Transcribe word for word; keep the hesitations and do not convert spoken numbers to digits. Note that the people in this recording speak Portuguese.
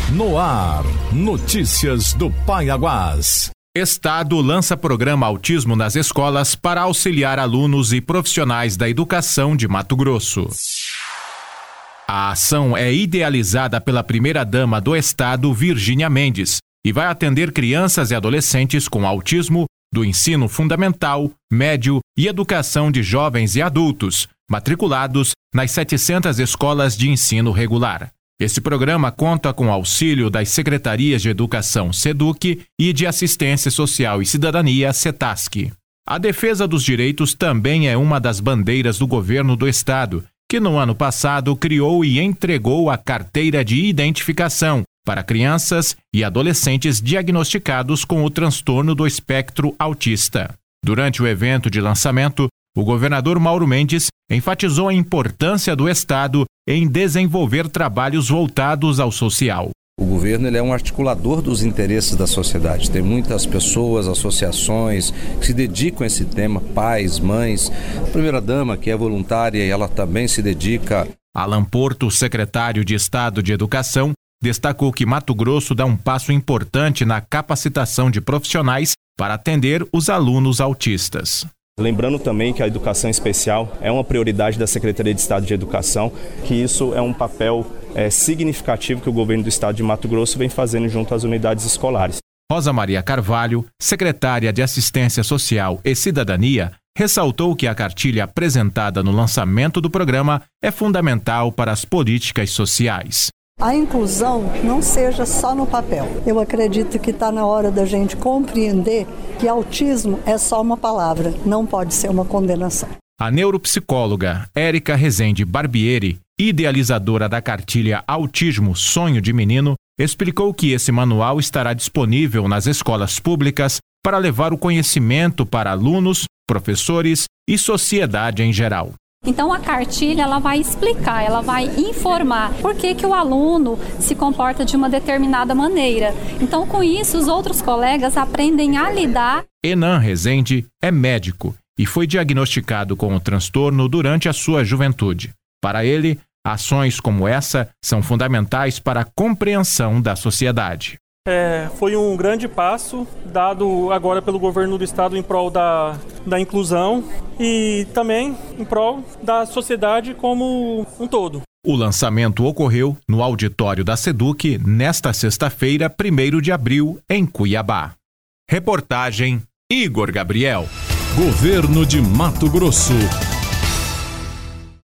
No ar, notícias do Paiaguás. Estado lança programa Autismo nas escolas para auxiliar alunos e profissionais da educação de Mato Grosso. A ação é idealizada pela primeira-dama do Estado, Virgínia Mendes, e vai atender crianças e adolescentes com autismo do ensino fundamental, médio e educação de jovens e adultos, matriculados nas setecentas escolas de ensino regular. Esse programa conta com auxílio das Secretarias de Educação SEDUC e de Assistência Social e Cidadania SETASC. A defesa dos direitos também é uma das bandeiras do governo do estado, que no ano passado criou e entregou a carteira de identificação para crianças e adolescentes diagnosticados com o transtorno do espectro autista. Durante o evento de lançamento, o governador Mauro Mendes enfatizou a importância do Estado em desenvolver trabalhos voltados ao social. O governo ele é um articulador dos interesses da sociedade. Tem muitas pessoas, associações que se dedicam a esse tema, pais, mães. A primeira-dama, que é voluntária, e ela também se dedica. Alan Porto, secretário de Estado de Educação, destacou que Mato Grosso dá um passo importante na capacitação de profissionais para atender os alunos autistas. Lembrando também que a educação especial é uma prioridade da Secretaria de Estado de Educação, que isso é um papel é, significativo que o governo do estado de Mato Grosso vem fazendo junto às unidades escolares. Rosa Maria Carvalho, secretária de Assistência Social e Cidadania, ressaltou que a cartilha apresentada no lançamento do programa é fundamental para as políticas sociais. A inclusão não seja só no papel. Eu acredito que está na hora da gente compreender que autismo é só uma palavra, não pode ser uma condenação. A neuropsicóloga Érica Rezende Barbieri, idealizadora da cartilha Autismo Sonho de Menino, explicou que esse manual estará disponível nas escolas públicas para levar o conhecimento para alunos, professores e sociedade em geral. Então a cartilha ela vai explicar, ela vai informar por que, que o aluno se comporta de uma determinada maneira. Então com isso os outros colegas aprendem a lidar. Enan Rezende é médico e foi diagnosticado com o transtorno durante a sua juventude. Para ele, ações como essa são fundamentais para a compreensão da sociedade. É, foi um grande passo dado agora pelo governo do estado em prol da, da inclusão e também em prol da sociedade como um todo. O lançamento ocorreu no auditório da SEDUC nesta sexta-feira, primeiro de abril, em Cuiabá. Reportagem Igor Gabriel. Governo de Mato Grosso.